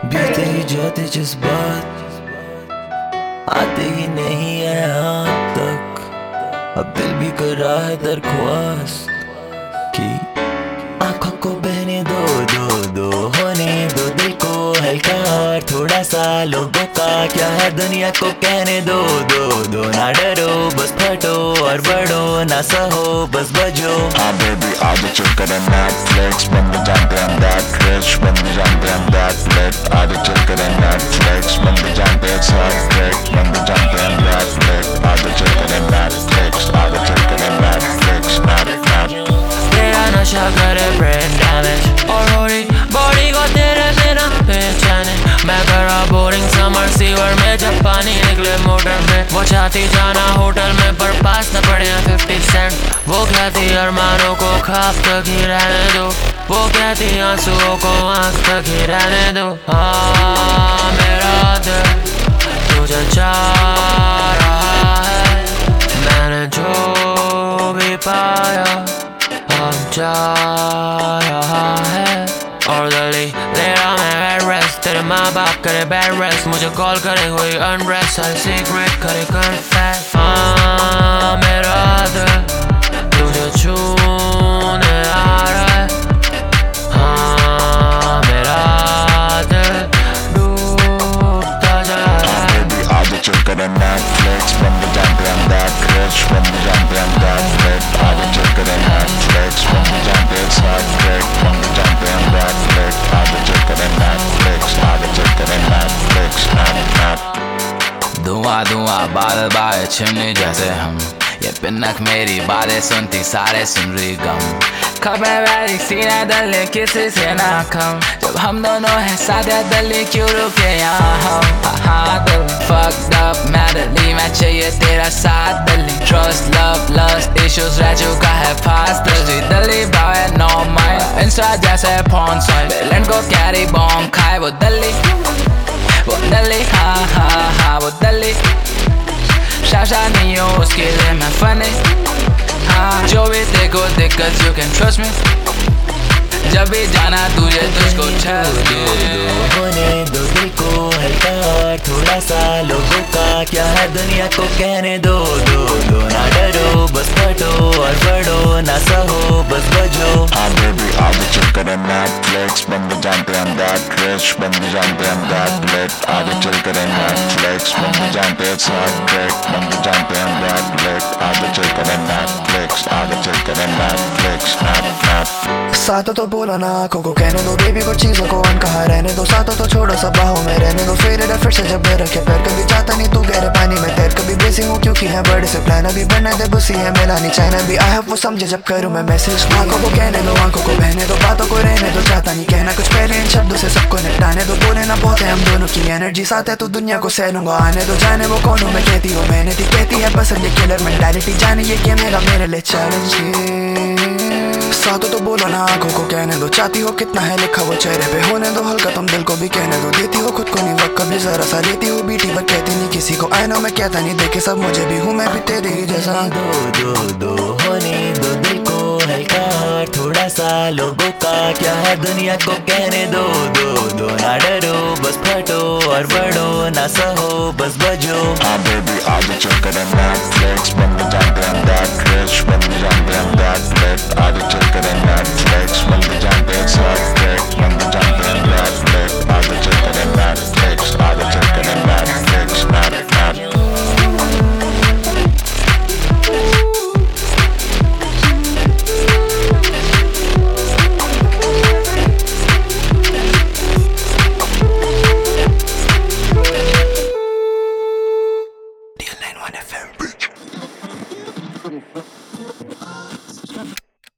बीते ही जाते जज्बात आते ही नहीं है हाथ तक। अब दिल भी कर रहा है दरख्वास्त कि आंखों को बहने दो दो दो, होने दो दिल को हल्का और थोड़ा सा लोगों का क्या है दुनिया को कहने दो दो दो। ना डरो बस फटो और बढ़ो, ना सहो बस बजो। हाँ बेबी आजा चल करें नेटफ्लिक्स, बंद जानते हैं दैट रिच, बंद जानते हैं दैट लेट। आजा चल करें नेटफ्लिक्स, बंद जानते हैं साथ ट्रिक, बंद जानते हैं दैट लेट। आजा चल करें नेटफ्लिक्स, आजा चल करें नेटफ्लिक्स, नेट। तेरा नशा करे ब्रेन डैमेज और होरी बॉडी को तेरे बिना बेचैन। मैं कर रहा बोरिंग समर सीवर में, जब पानी निकले मोटर में। वो चाहती जाना होटल में पर पास न पड़े 50 सेंट। वो कहती अरमानों को ख्वाब तक ही रहने दो, वो कहती आंसुओं को आंख तक ही रहने दो। हाँ मेरा दिल तुझे चाह रहा है, मैंने जो भी पाया अब जा रहा है। और गली ले रहा मैं बेड रेस्ट, तेरे माँ बाप करे बेड रेस्ट। मुझे कॉल करे कोई अनरेस्ट, सारे सीक्रेट करे कन्फेस। हाँ मेरा दिल तुझे छूने आ रहा है, हाँ मेरा दिल डूबता जा रहा है। बेबी आजा चल करें नेटफ्लिक्स, बंद जानते हैं दैट रिच, बंद जानते हैं दैट लेट। आजा चल करें नेटफ्लिक्स, बंद जानते हैं साथ ट्रिक, बंद जानते हैं दैट लेट। आजा चल करें नेटफ्लिक्स, आजा चल करें नेटफ्लिक्स, नेट। धुआं धुआं बादल बाए चिमनी जैसे हम, ये पिनक मेरी बातें सुनती सारे सुन रही गम। खबर वाली सीना दले किसी से ना कम, जब हम दोनों हैं साथ दले क्यों रुके यहाँ हम। हाँ दिल fucked up madly, मैं चाहिए तेरा साथ दली। Trust love lust issues रह चुका है fast दली। दली बावे no mind इंस्टा जैसे porn site, बेलन को कैरी बॉम्ब खाए वो दली हाँ हाँ हाँ वो दली। शाशा नहीं हो उसके लिए मैं फनी, हाँ जो भी देखो दिक्कत you can trust me। जब भी जाना तुझे तुझको छोड़ दो, होने दो दिल को हल्का और थोड़ा सा लोगों का क्या है दुनिया को कहने दो दो दो। ना डरो बस फटो और बढ़ो, ना सहो बस बजो। हाँ बेबी आजा चल करें नेटफ्लिक्स, बंद जानते हैं दैट रिच, बंद जानते हैं दैट लेट। आजा चल करें नेटफ्लिक्स, बंद जानते हैं साथ ट्रिक, बंद जानते हैं दैट लेट। आजा चल करें नेटफ्लिक्स, आजा चल करें नेटफ्लिक्स, नेट। साथ तो बोला ना आंखों को कहने दो, बेबी को चीजों को अनकहा रहने दो। साथ तो छोड़ो सब बाहों में रहने दो, फिर से जब मैं रखे पैर। कभी जाता नहीं तू गहरे पानी में तैर, कभी बेसी हूँ क्योंकि है बड़े से प्लान। अभी बढ़ने दे बुसी है मेरा नहीं चाहना भी आया वो समझे जब करूँ मैं मैसेज। आंखों को कहने दो आंखों को बहने दो, बातों को रहने दो, चाहता नहीं कहना कुछ पहले इन शब्दों से सबको निपटाने दो। बोले ना बहुत है हम दोनों की एनर्जी, साथ है तो दुनिया को सह लूंगा आने दो। जाने वो कौन हूँ मैं कहती हूँ मैंने थी, कहती है पसंद ये किलर मेंटालिटी। जाने ये गेम है मेरे लिए चैलेंज। साथ तो बोलो ना आंखों को कहने दो, चाहती हो कितना है लिखा वो चेहरे पे। होने दो हल्का तुम दिल को भी कहने दो, देती हो खुद को नहीं वक्त कभी जरा सा लेती हो बीटी पर कहती नहीं किसी को। आई नो मैं कहता नहीं देखे सब मुझे भी हूँ मैं भी तेरे ही जैसा। दो दो दो होने दो दिल को हल्का और थोड़ा सा लोगों का क्या है दुनिया को कहने दो दो दो। ना डरो बस फटो और बढ़ो, ना सहो बस बजो। हाँ बेबी आजा चल करें नेटफ्लिक्स, बंद जानते हैं दैट रिच, बंद जानते हैं दैट लेट। आजा चल करें नेटफ्लिक्स, बंद जानते हैं साथ